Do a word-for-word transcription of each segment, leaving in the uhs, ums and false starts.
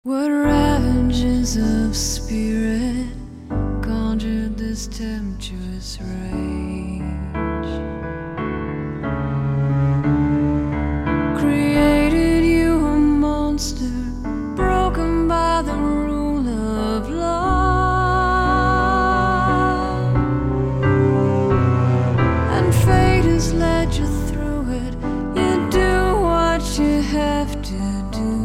What ravages of spirit conjured this tempestuous rage? Created you a monster broken by the rule of love, and fate has led you through it. You do what you have to do.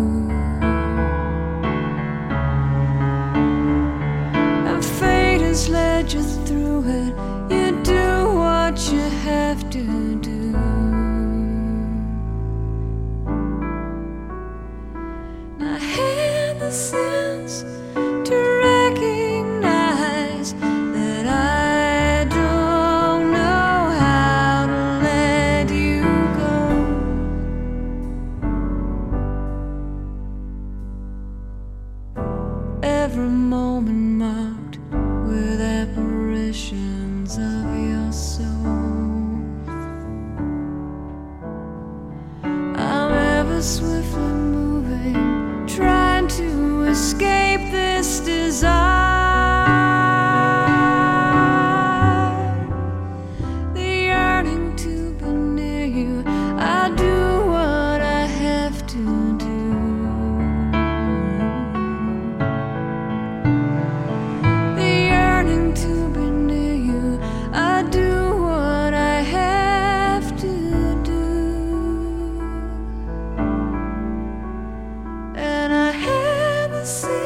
Led you through it. You do what you have to do. I had the sense to recognize that I don't know how to let you go. Every moment marked with apparitions of your soul. I'm ever swiftly moving, trying to escape this desire, the yearning to be near you. I do what I have to do. See